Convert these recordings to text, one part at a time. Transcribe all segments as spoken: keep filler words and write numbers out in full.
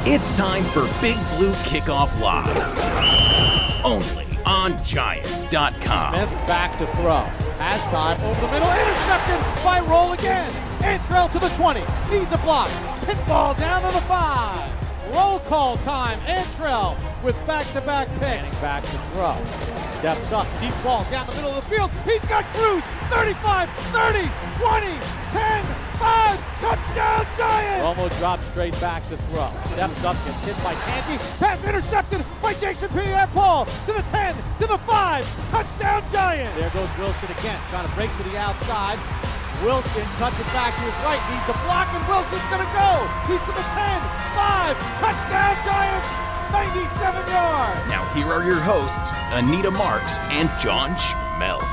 It's time for Big Blue Kickoff Live. Only on Giants dot com. Smith back to throw. Has time over the middle. Intercepted by Roll again. Antrell to the twenty. Needs a block. Pinball down to the five. Roll call time. Antrell with back-to-back picks. Back to throw. Steps up. Deep ball down the middle of the field. He's got Cruz. thirty-five, thirty, twenty, ten, five. Touchdown Giants! Romo drops straight back to throw. Steps up. Gets hit by Canty. Pass intercepted by Jason Pierre-Paul. To the ten. To the five. Touchdown Giants! There goes Wilson again. Trying to break to the outside. Wilson cuts it back to his right, needs a block, and Wilson's going to go. He's to the ten, five, touchdown Giants, ninety-seven yards. Now here are your hosts, Anita Marks and John Schmelk.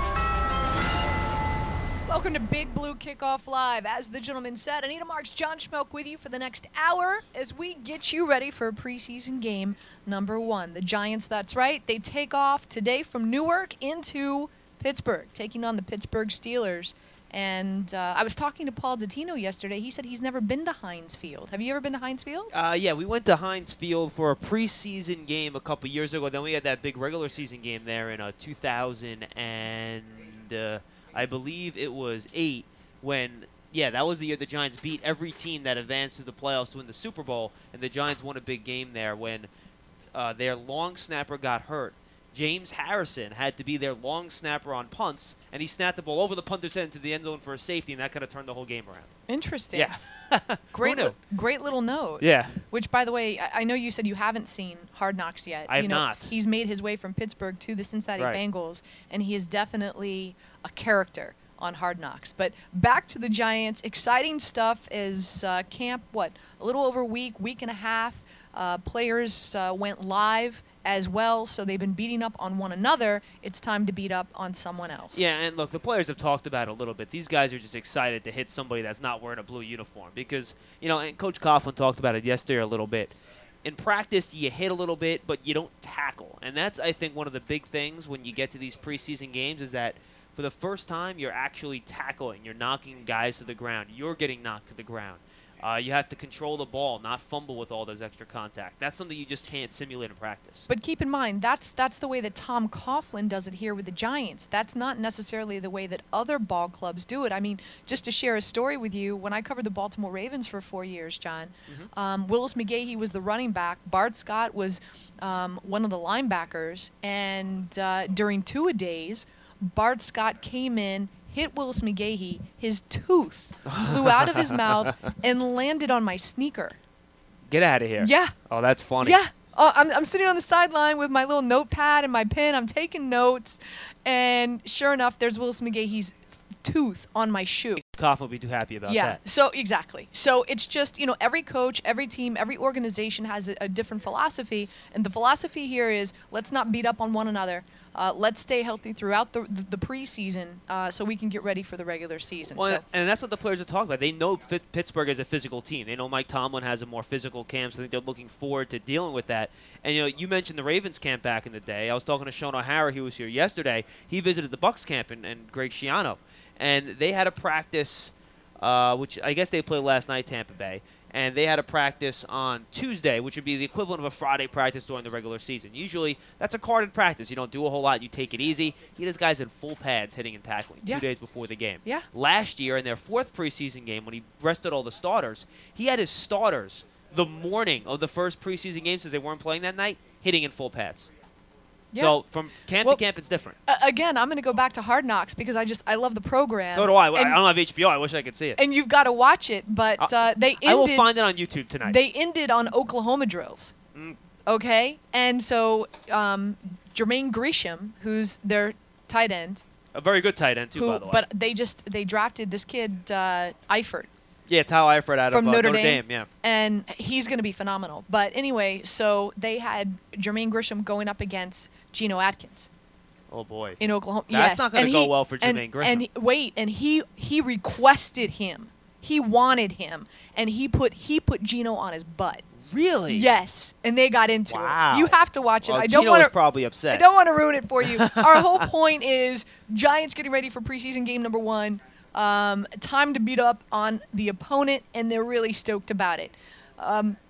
Welcome to Big Blue Kickoff Live. As the gentleman said, Anita Marks, John Schmelk with you for the next hour as we get you ready for preseason game number one. The Giants, that's right, they take off today from Newark into Pittsburgh, taking on the Pittsburgh Steelers. And uh, I was talking to Paul Dottino yesterday. He said he's never been to Heinz Field. Have you ever been to Heinz Field? Uh, yeah, we went to Heinz Field for a preseason game a couple years ago. Then we had that big regular season game there in uh, two thousand, and uh, I believe it was eight when, yeah, that was the year the Giants beat every team that advanced through the playoffs to win the Super Bowl, and the Giants won a big game there when uh, their long snapper got hurt. James Harrison had to be their long snapper on punts, and he snapped the ball over the punter's head into the end zone for a safety, and that kind of turned the whole game around. Interesting. Yeah. great, Who knew? li- great little note. Yeah. Which, by the way, I, I know you said you haven't seen Hard Knocks yet. I have you know, not. He's made his way from Pittsburgh to the Cincinnati Right. Bengals, and he is definitely a character on Hard Knocks. But back to the Giants. Exciting stuff as uh, camp, what, a little over a week, week and a half. Uh, players uh, went live as well, so they've been beating up on one another. It's time to beat up on someone else. Yeah, and look, the players have talked about it a little bit. These guys are just excited to hit somebody that's not wearing a blue uniform because, you know, and Coach Coughlin talked about it yesterday a little bit. In practice, you hit a little bit, but you don't tackle. And that's, I think, one of the big things when you get to these preseason games is that for the first time, you're actually tackling. You're knocking guys to the ground. You're getting knocked to the ground. Uh, you have to control the ball, not fumble with all those extra contact. That's something you just can't simulate in practice. But keep in mind, that's that's the way that Tom Coughlin does it here with the Giants. That's not necessarily the way that other ball clubs do it. I mean, just to share a story with you, when I covered the Baltimore Ravens for four years, John, mm-hmm. um, Willis McGahee was the running back. Bart Scott was um, one of the linebackers. And uh, during two-a-days, Bart Scott came in, hit Willis McGahee, his tooth flew out of his mouth and landed on my sneaker. Get out of here. Yeah. Oh, that's funny. Yeah. Oh, I'm, I'm sitting on the sideline with my little notepad and my pen. I'm taking notes. And sure enough, there's Willis McGahee's tooth on my shoe. Coughlin would be too happy about yeah, that. Yeah, so exactly. So it's just, you know, every coach, every team, every organization has a, a different philosophy. And the philosophy here is let's not beat up on one another. Uh, let's stay healthy throughout the the, the preseason uh, so we can get ready for the regular season. Well, so. and that's what the players are talking about. They know Fit- Pittsburgh is a physical team. They know Mike Tomlin has a more physical camp, so I think they're looking forward to dealing with that. And, you know, you mentioned the Ravens camp back in the day. I was talking to Sean O'Hara. He was here yesterday. He visited the Bucs camp and, and Greg Schiano. And they had a practice, uh, which I guess they played last night, Tampa Bay. And they had a practice on Tuesday, which would be the equivalent of a Friday practice during the regular season. Usually, that's a carded practice. You don't do a whole lot. You take it easy. He has guys in full pads hitting and tackling yeah. two days before the game. Yeah. Last year, in their fourth preseason game, when he rested all the starters, he had his starters the morning of the first preseason game, since they weren't playing that night, hitting in full pads. Yeah. So from camp well, to camp, it's different. Uh, again, I'm going to go back to Hard Knocks because I just I love the program. So do I. And, I don't have H B O. I wish I could see it. And you've got to watch it, but uh, they ended. I will find it on YouTube tonight. They ended on Oklahoma drills. Mm. Okay, and so um, Jermaine Gresham, who's their tight end, a very good tight end too, who, by the way. But they just they drafted this kid uh, Eifert. Yeah, Tal Eifert out from of uh, Notre, Notre Dame, Dame, yeah. And he's going to be phenomenal. But anyway, so they had Jermaine Gresham going up against Geno Atkins. Oh, boy. In Oklahoma. That's yes. not going to go well for Jermaine and, Gresham. And he, wait, and he he requested him. He wanted him, and he put he put Geno on his butt. Really? Yes, and they got into wow. it. You have to watch it. Well, I don't Geno want was to probably upset. I don't want to ruin it for you. Our whole point is Giants getting ready for preseason game number one. Um, time to beat up on the opponent, and they're really stoked about it. Um,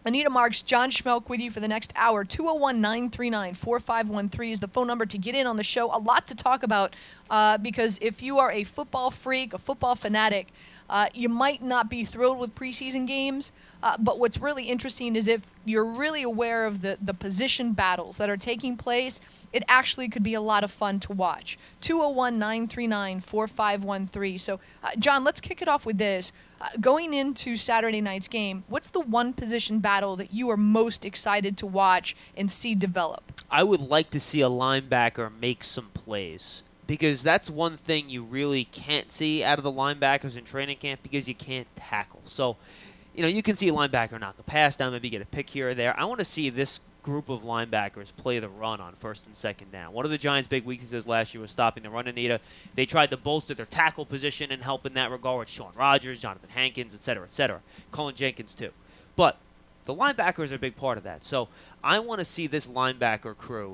Anita Marks, John Schmelk with you for the next hour. two oh one, nine three nine, four five one three is the phone number to get in on the show. A lot to talk about uh, because if you are a football freak, a football fanatic, uh, you might not be thrilled with preseason games. Uh, but what's really interesting is if you're really aware of the, the position battles that are taking place, it actually could be a lot of fun to watch. two oh one, nine three nine, four five one three. So, uh, John, let's kick it off with this. Uh, going into Saturday night's game, what's the one position battle that you are most excited to watch and see develop? I would like to see a linebacker make some plays because that's one thing you really can't see out of the linebackers in training camp because you can't tackle. So, you know, you can see a linebacker knock a pass down, maybe get a pick here or there. I want to see this group of linebackers play the run on first and second down. One of the Giants' big weaknesses last year was stopping the run, Anita. They tried to bolster their tackle position and help in that regard with Sean Rogers, Jonathan Hankins, et cetera, et cetera. Cullen Jenkins, too. But the linebackers are a big part of that. So I want to see this linebacker crew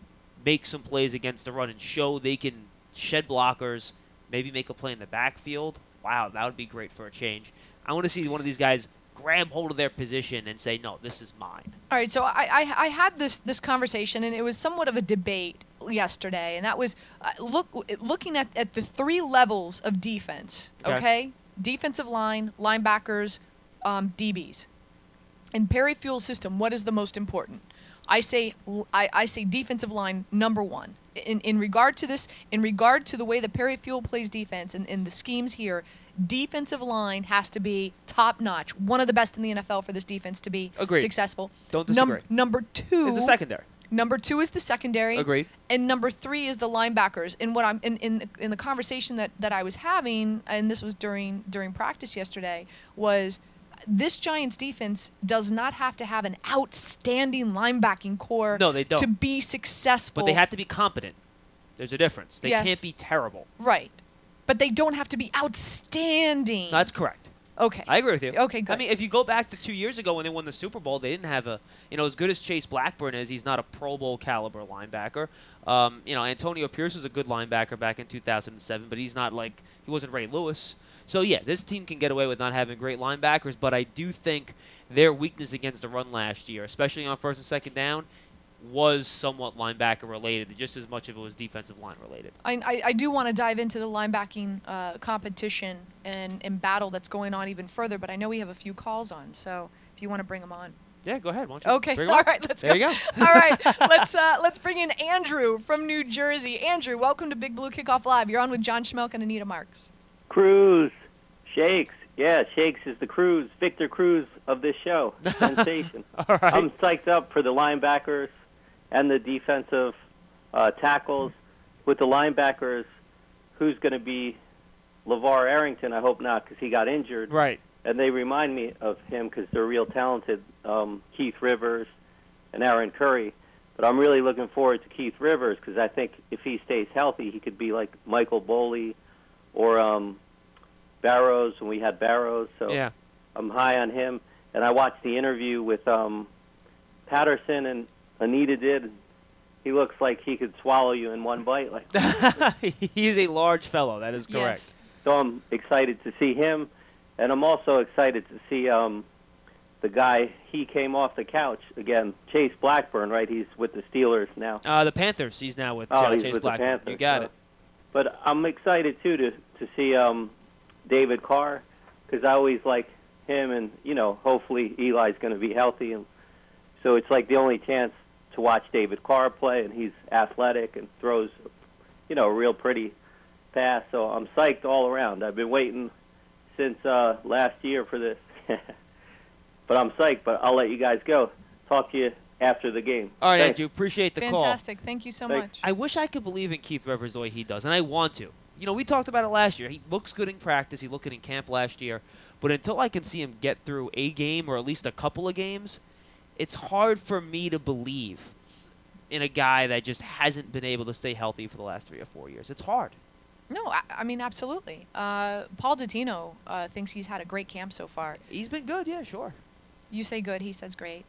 make some plays against the run and show they can shed blockers, maybe make a play in the backfield. Wow, that would be great for a change. I want to see one of these guys grab hold of their position and say, no, this is mine. All right, so I, I, I had this, this conversation, and it was somewhat of a debate yesterday, and that was uh, look looking at, at the three levels of defense, okay? Okay. Defensive line, linebackers, um, D Bs. In Perry Fuel's system, what is the most important? I say I, I say defensive line number one. In in regard to this, in regard to the way that Perry Fuel plays defense and, and the schemes here, defensive line has to be top notch, one of the best in the N F L for this defense to be Agreed. successful. Don't Num- disagree. number two It's the secondary. Number two is the secondary. Agreed. And number three is the linebackers. And what I'm in in, in the conversation that, that I was having, and this was during during practice yesterday, was this Giants defense does not have to have an outstanding linebacking core No, they don't. to be successful. But they have to be competent. There's a difference. They Yes. can't be terrible. Right. But they don't have to be outstanding. No, that's correct. okay. I agree with you. Okay, good. I mean, if you go back to two years ago when they won the Super Bowl, they didn't have a, you know, as good as Chase Blackburn is, he's not a Pro Bowl caliber linebacker. Um, you know, Antonio Pierce was a good linebacker back in two thousand seven, but he's not like, he wasn't Ray Lewis. So, yeah, this team can get away with not having great linebackers, but I do think their weakness against the run last year, especially on first and second down, was somewhat linebacker related, just as much as it was defensive line related. I, I, I do want to dive into the linebacking uh, competition and, and battle that's going on even further, but I know we have a few calls on, so if you want to bring them on. Yeah, go ahead. Why don't you Okay, bring all 'em up? right, let's there go. you go. All right, let's uh, let's bring in Andrew from New Jersey. Andrew, welcome to Big Blue Kickoff Live. You're on with John Schmelk and Anita Marks. Cruz, Shakes. Yeah, Shakes is the Cruz, Victor Cruz of this show. Sensation. All right. I'm psyched up for the linebackers and the defensive uh, tackles. With the linebackers, who's going to be LeVar Arrington? I hope not, because he got injured. Right. And they remind me of him because they're real talented, um, Keith Rivers and Aaron Curry. But I'm really looking forward to Keith Rivers because I think if he stays healthy, he could be like Michael Boley or um, Barrows when we had Barrows. So Yeah. I'm high on him. And I watched the interview with um, Patterson and Anita did. He looks like he could swallow you in one bite. Like He is a large fellow. That is correct. Yes. So I'm excited to see him. And I'm also excited to see um, the guy, he came off the couch again, Chase Blackburn, right? He's with the Steelers now. Uh, the Panthers. He's now with Oh, uh, he's Chase with the Blackburn. Panthers. You got so- it. But I'm excited, too, to, to see um, David Carr because I always like him and, you know, hopefully Eli's going to be healthy. And so it's like the only chance to watch David Carr play, and he's athletic and throws, you know, a real pretty pass. So I'm psyched all around. I've been waiting since uh, last year for this. But I'm psyched, but I'll let you guys go. Talk to you after the game. All right, Thanks. Andrew. Appreciate the call. Fantastic. Thank you so Thanks. much. I wish I could believe in Keith Rivers the way he does, and I want to. You know, we talked about it last year. He looks good in practice. He looked good in camp last year. But until I can see him get through a game or at least a couple of games, it's hard for me to believe in a guy that just hasn't been able to stay healthy for the last three or four years. It's hard. No, I, I mean, absolutely. Uh, Paul Dottino uh, thinks he's had a great camp so far. He's been good, yeah, sure. You say good, he says great.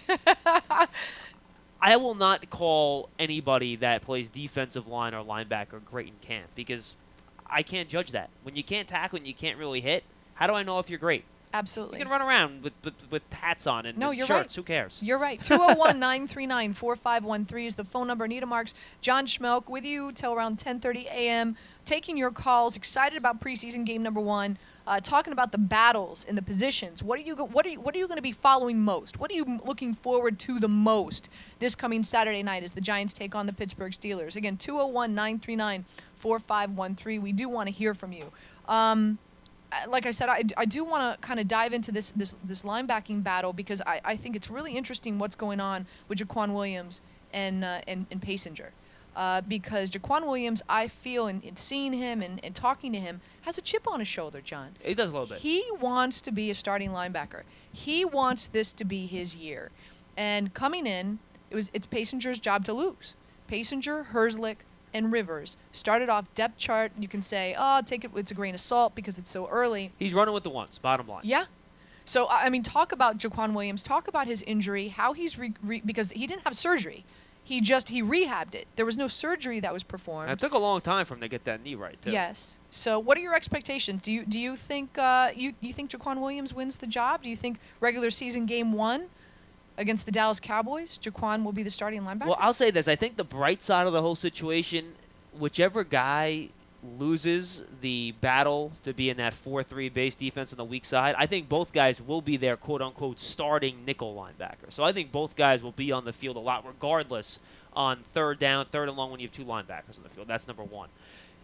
I will not call anybody that plays defensive line or linebacker great in camp because I can't judge that. When you can't tackle and you can't really hit, how do I know if you're great? Absolutely. You can run around with with, with hats on and, No, and you're shirts. right. Who cares? You're right. two oh one, nine three nine, four five one three is the phone number. Anita Marks, John Schmelk with you till around ten thirty a.m. Taking your calls. Excited about preseason game number one. Uh, talking about the battles and the positions. What are you go- What are you What are you going to be following most? What are you m- looking forward to the most this coming Saturday night as the Giants take on the Pittsburgh Steelers? Again, two oh one, nine three nine, four five one three. We do want to hear from you. Um, uh, like I said, I, I do want to kind of dive into this this this linebacking battle because I, I think it's really interesting what's going on with Jaquan Williams and uh, and, and Paysinger. Uh, because Jaquan Williams, I feel, in, in seeing him and, and talking to him, has a chip on his shoulder, John. He does a little bit. He wants to be a starting linebacker. He wants this to be his year. And coming in, it was it's Paysinger's job to lose. Paysinger, Herzlich, and Rivers started off depth chart. You can say, oh, take it with a grain of salt because it's so early. He's running with the ones, bottom line. Yeah. So, I I mean, talk about Jaquan Williams. Talk about his injury, how he's re- re- because he didn't have surgery. He just, he rehabbed it. There was no surgery that was performed. And it took a long time for him to get that knee right, too. Yes. So, what are your expectations? Do you do you think uh, you you think Jaquan Williams wins the job? Do you think regular season game one against the Dallas Cowboys, Jaquan will be the starting linebacker? Well, I'll say this. I think the bright side of the whole situation, whichever guy loses the battle to be in that four three base defense on the weak side, I think both guys will be their quote-unquote starting nickel linebacker. So I think both guys will be on the field a lot regardless on third down, third and long when you have two linebackers on the field. That's number one.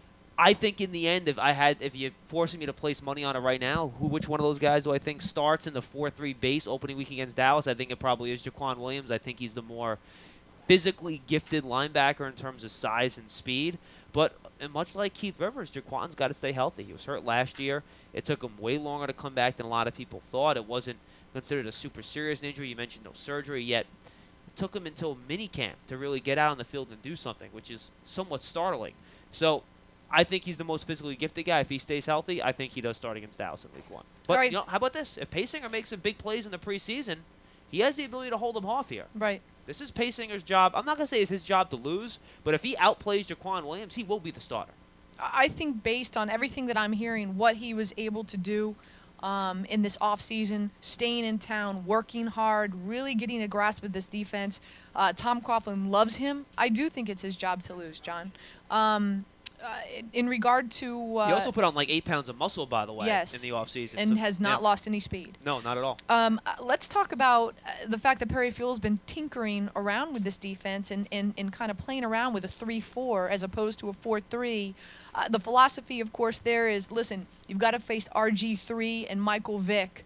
I think in the end, if I had, if you're forcing me to place money on it right now, who, which one of those guys do I think starts in the four three base opening week against Dallas? I think it probably is Jaquan Williams. I think he's the more physically gifted linebacker in terms of size and speed. But and much like Keith Rivers, Jaquan's got to stay healthy. He was hurt last year. It took him way longer to come back than a lot of people thought. It wasn't considered a super serious injury. You mentioned no surgery yet. It took him until minicamp to really get out on the field and do something, which is somewhat startling. So I think he's the most physically gifted guy. If he stays healthy, I think he does start against Dallas in week one. But All right. you know, how about this? If Paysinger makes some big plays in the preseason, he has the ability to hold him off here. Right. This is Paysinger's job. I'm not going to say it's his job to lose, but if he outplays Jaquan Williams, he will be the starter. I think based on everything that I'm hearing, what he was able to do um, in this offseason, staying in town, working hard, really getting a grasp of this defense, uh, Tom Coughlin loves him. I do think it's his job to lose, John. Um, uh, in, in regard to... Uh, he also put on like eight pounds of muscle, by the way, yes, in the offseason. and so, has not yeah. lost any speed. No, not at all. Um, uh, let's talk about uh, the fact that Perry Fuel has been tinkering around with this defense and, and, and kind of playing around with a three four as opposed to a four three. Uh, the philosophy, of course, there is, listen, you've got to face R G three and Michael Vick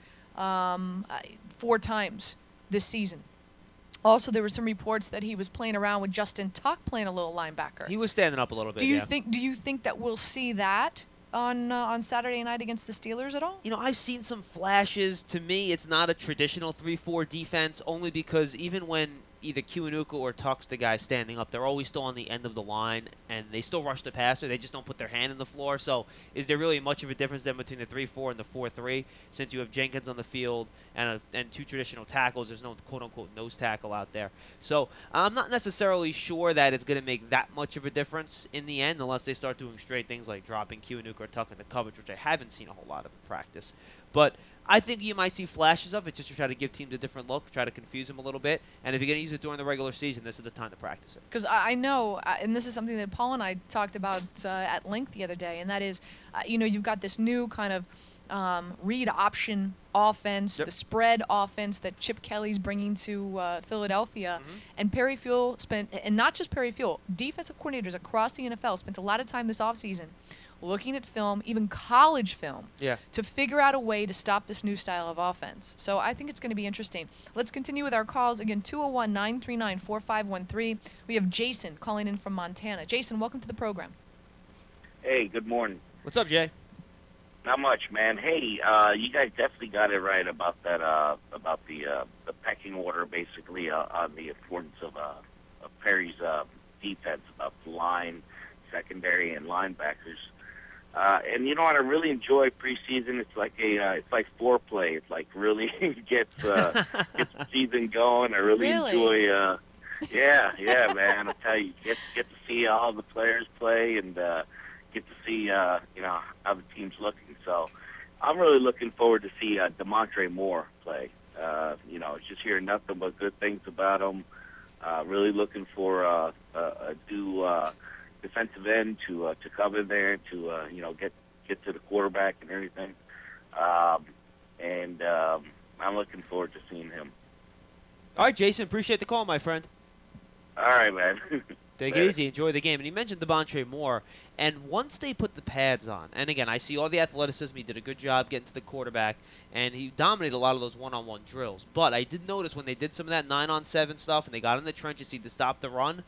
um, uh, four times this season. Also, there were some reports that he was playing around with Justin Tuck playing a little linebacker. He was standing up a little bit, do you yeah. think? Do you think that we'll see that on uh, on Saturday night against the Steelers at all? You know, I've seen some flashes. To me, it's not a traditional three four defense, only because even when either Kiwanuka or Tuck's the guy standing up, they're always still on the end of the line, and they still rush the passer. They just don't put their hand in the floor. So is there really much of a difference then between the three four and the four three? Since you have Jenkins on the field and a, and two traditional tackles, there's no quote-unquote nose tackle out there. So I'm not necessarily sure that it's going to make that much of a difference in the end unless they start doing straight things like dropping Kiwanuka or Tuck into coverage, which I haven't seen a whole lot of in practice. But I think you might see flashes of it just to try to give teams a different look, try to confuse them a little bit. And if you're going to use it during the regular season, this is the time to practice it. Because I I know, uh, and this is something that Paul and I talked about uh, at length the other day, and that is, uh, you know, you've got this new kind of um, read option offense, Yep. the spread offense that Chip Kelly's bringing to uh, Philadelphia. Mhm. And Perry Fuel spent, and not just Perry Fuel, defensive coordinators across the N F L spent a lot of time this offseason looking at film, even college film, Yeah. to figure out a way to stop this new style of offense. So I think it's going to be interesting. Let's continue with our calls. Again, two oh one, nine three nine, four five one three. We have Jason calling in from Montana. Jason, welcome to the program. Hey, good morning. What's up, Jay? Not much, man. Hey, uh, you guys definitely got it right about that, uh, about the uh, the pecking order, basically, uh, on the importance of, uh, of Perry's uh, defense, about the line, secondary, and linebackers. Uh, and you know what? I really enjoy preseason. It's like a, uh, it's like foreplay. It's like really gets uh, gets the season going. I really, Really? enjoy. Uh, yeah, yeah, man. I tell you, get get to see all the players play and uh, get to see uh, you know how the team's looking. So I'm really looking forward to see uh, Demontre Moore play. Uh, you know, just hearing nothing but good things about him. Uh, really looking for uh, a, a new uh, defensive end to uh, to come in there to uh, you know get get to the quarterback and everything. Um, and um, I'm looking forward to seeing him. All right, Jason, appreciate the call, my friend. All right, man. Take it easy. Enjoy the game. And you mentioned Demontre Moore. And once they put the pads on, and again, I see all the athleticism. He did a good job getting to the quarterback, and he dominated a lot of those one-on-one drills. But I did notice when they did some of that nine-on-seven stuff and they got in the trenches to stop the run,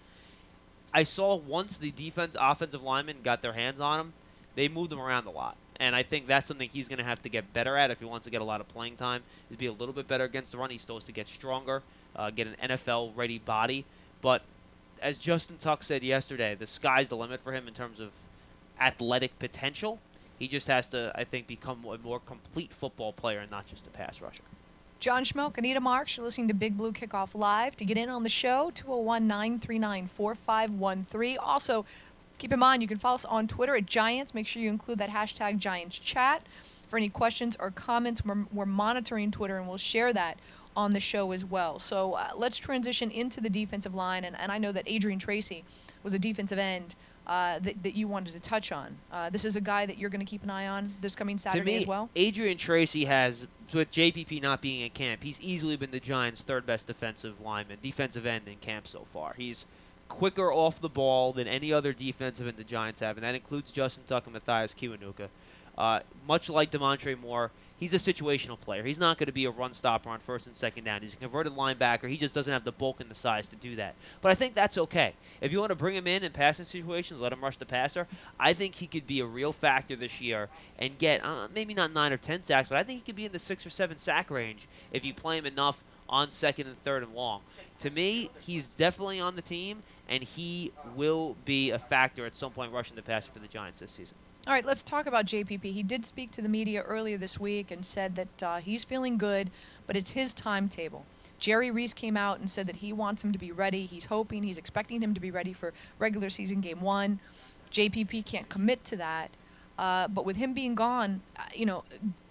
I saw once the defense, offensive linemen got their hands on him, they moved him around a lot. And I think that's something he's going to have to get better at if he wants to get a lot of playing time, is be a little bit better against the run. He's supposed to get stronger, uh, get an N F L-ready body. But as Justin Tuck said yesterday, the sky's the limit for him in terms of athletic potential. He just has to, I think, become a more complete football player and not just a pass rusher. John Schmelk, Anita Marks, you're listening to Big Blue Kickoff Live. To get in on the show, two oh one, nine three nine, four five one three. Also, keep in mind, you can follow us on Twitter at Giants. Make sure you include that hashtag Giants Chat. For any questions or comments, we're, we're monitoring Twitter, and we'll share that on the show as well. So uh, let's transition into the defensive line. And, and I know that Adrian Tracy was a defensive end uh, that, that you wanted to touch on. Uh, this is a guy that you're going to keep an eye on this coming Saturday to me, as well? Adrian Tracy has, with J P P not being in camp, he's easily been the Giants' third-best defensive lineman, defensive end in camp so far. He's quicker off the ball than any other defensive end the Giants have, and that includes Justin Tuck and Matthias Kiwanuka. Uh, much like Demontre Moore, he's a situational player. He's not going to be a run stopper on first and second down. He's a converted linebacker. He just doesn't have the bulk and the size to do that. But I think that's okay. If you want to bring him in in passing situations, let him rush the passer, I think he could be a real factor this year and get uh, maybe not nine or ten sacks, but I think he could be in the six or seven sack range if you play him enough on second and third and long. To me, he's definitely on the team, and he will be a factor at some point rushing the passer for the Giants this season. All right, let's talk about J P P. He did speak to the media earlier this week and said that uh, he's feeling good, but it's his timetable. Jerry Reese came out and said that he wants him to be ready. He's hoping, he's expecting him to be ready for regular season game one. J P P can't commit to that. Uh, but with him being gone, uh, you know,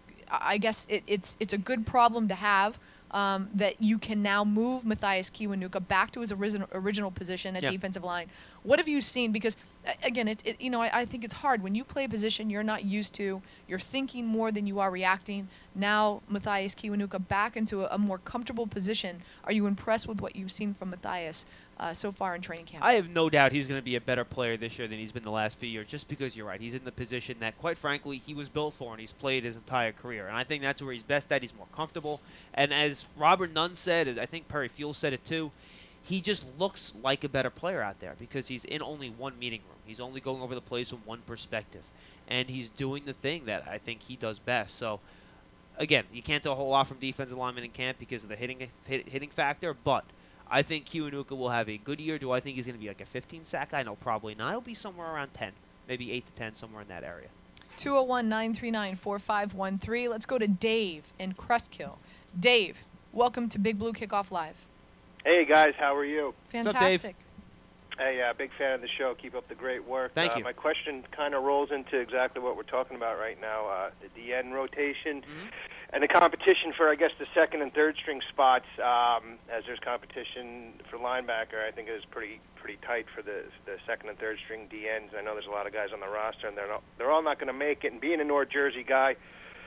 I guess it, it's it's a good problem to have. Um, that you can now move Matthias Kiwanuka back to his original original position at yeah. defensive line. What have you seen? Because again, it, it you know I, I think it's hard when you play a position you're not used to. You're thinking more than you are reacting. Now Matthias Kiwanuka back into a, a more comfortable position. Are you impressed with what you've seen from Matthias uh, so far in training camp? I have no doubt he's going to be a better player this year than he's been the last few years, just because you're right. He's in the position that, quite frankly, he was built for and he's played his entire career. And I think that's where he's best at. He's more comfortable. And as Robert Nunn said, as I think Perry Fuel said it too, he just looks like a better player out there because he's in only one meeting room. He's only going over the plays from one perspective. And he's doing the thing that I think he does best. So, again, you can't tell a whole lot from defensive linemen in camp because of the hitting hit, hitting factor, but I think Kiwanuka will have a good year. Do I think he's going to be like a fifteen sack guy? No, probably not. He'll be somewhere around ten, maybe eight to ten, somewhere in that area. two oh one, nine three nine, four five one three. Let's go to Dave in Crestkill. Dave, welcome to Big Blue Kickoff Live. Hey, guys, how are you? Fantastic. What's up, Dave? Hey, uh, big fan of the show. Keep up the great work. Thank uh, you. My question kind of rolls into exactly what we're talking about right now, uh, the D N rotation Mm-hmm. and the competition for, I guess, the second and third string spots. Um, as there's competition for linebacker, I think it is pretty pretty tight for the the second and third string D Ns. I know there's a lot of guys on the roster, and they're not, they're all not going to make it. And being a North Jersey guy,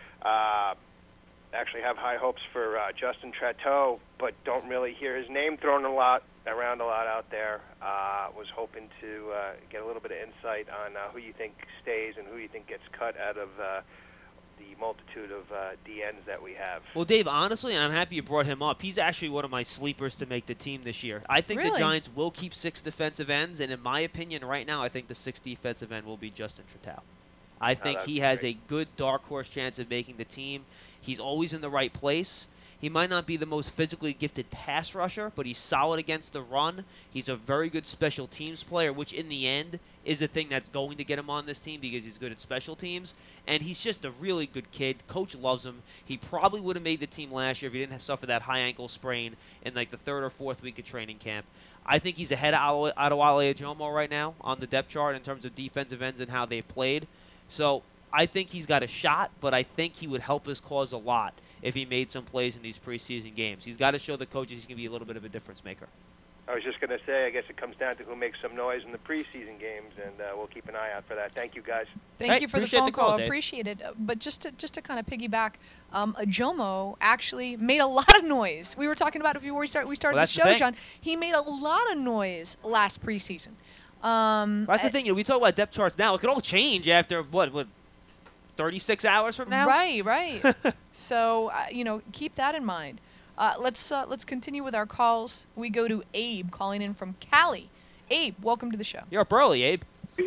uh, actually have high hopes for uh, Justin Tratteau, but don't really hear his name thrown a lot around a lot out there. Uh, was hoping to uh, get a little bit of insight on uh, who you think stays and who you think gets cut out of uh, the multitude of uh, D Ns that we have. Well, Dave, honestly, and I'm happy you brought him up, he's actually one of my sleepers to make the team this year. I think Really? the Giants will keep six defensive ends, and in my opinion right now, I think the sixth defensive end will be Justin Tratteau. I think that's he has great. a good dark horse chance of making the team. He's always in the right place. He might not be the most physically gifted pass rusher, but he's solid against the run. He's a very good special teams player, which in the end is the thing that's going to get him on this team because he's good at special teams. And he's just a really good kid. Coach loves him. He probably would have made the team last year if he didn't have suffer that high ankle sprain in like the third or fourth week of training camp. I think he's ahead of Adewale Ajomo right now on the depth chart in terms of defensive ends and how they've played. So I think he's got a shot, but I think he would help his cause a lot if he made some plays in these preseason games. He's got to show the coaches he can be a little bit of a difference maker. I was just going to say, I guess it comes down to who makes some noise in the preseason games, and uh, we'll keep an eye out for that. Thank you, guys. Thank Hey, you for the appreciate phone the call, call. Dave. Appreciate it. Uh, But just to just to kind of piggyback, um, Ajomo actually made a lot of noise. We were talking about it before we start we started Well, the that's the show, thing. John. He made a lot of noise last preseason. Um, Well, that's the uh, thing. You know, we talk about depth charts now. It could all change after, what, what thirty-six hours from now? Right, right. So uh, you know, keep that in mind. Uh, let's uh, let's continue with our calls. We go to Abe calling in from Cali. Abe, welcome to the show. You're up early, Abe.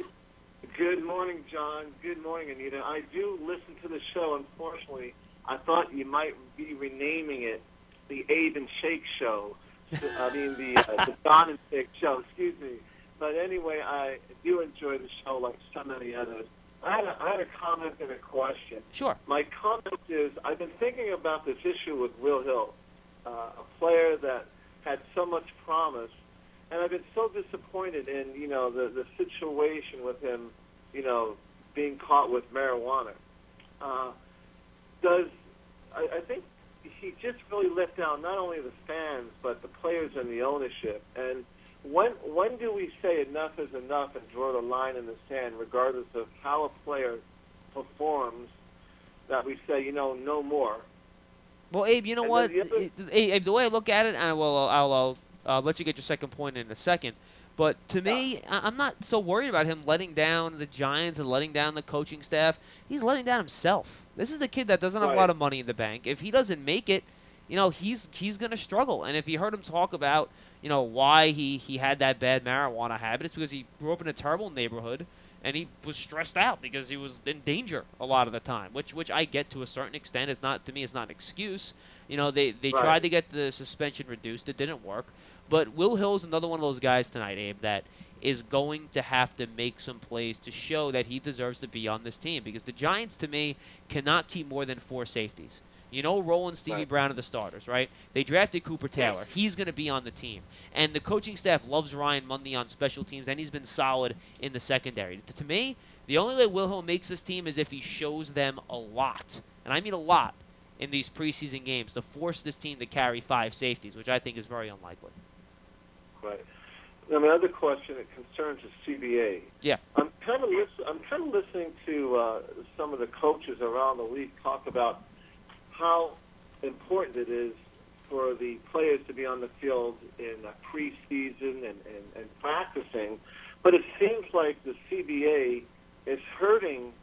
Good morning, John. Good morning, Anita. I do listen to the show. Unfortunately, I thought you might be renaming it the Abe and Shake Show. I mean, the, uh, the Don and Shake Show, excuse me. But anyway, I do enjoy the show like so many others. I had a, I had a comment and a question. Sure. My comment is I've been thinking about this issue with Will Hill, uh, a player that had so much promise, and I've been so disappointed in, you know, the, the situation with him, you know, being caught with marijuana. Uh, does I, I think he just really let down not only the fans but the players and the ownership. And when when do we say enough is enough and draw the line in the sand, regardless of how a player performs, that we say, you know, no more? Well, Abe, you know And what? then the other- Abe, Abe, the way I look at it, and I will, I'll, I'll uh, let you get your second point in a second. But to me, I- I'm not so worried about him letting down the Giants and letting down the coaching staff. He's letting down himself. This is a kid that doesn't have a lot Right. of money in the bank. If he doesn't make it, you know, he's he's going to struggle. And if you heard him talk about, you know, why he, he had that bad marijuana habit, it's because he grew up in a terrible neighborhood and he was stressed out because he was in danger a lot of the time, which which I get to a certain extent. It's not, to me, it's not an excuse. You know, they, they Right. tried to get the suspension reduced. It didn't work. But Will Hill's another one of those guys tonight, Abe, that is going to have to make some plays to show that he deserves to be on this team. Because the Giants, to me, cannot keep more than four safeties. You know, Roland, Stevie Right. Brown are the starters, right? They drafted Cooper Taylor. He's going to be on the team. And the coaching staff loves Ryan Mundy on special teams, and he's been solid in the secondary. To, to me, the only way Will Hill makes this team is if he shows them a lot, and I mean a lot, in these preseason games to force this team to carry five safeties, which I think is very unlikely. Right. Now, my other question, it concerns the C B A. Yeah. I'm kind of listen, I'm kind of listening to uh, some of the coaches around the league talk about how important it is for the players to be on the field in uh, preseason and, and, and practicing. But it seems like the C B A is hurting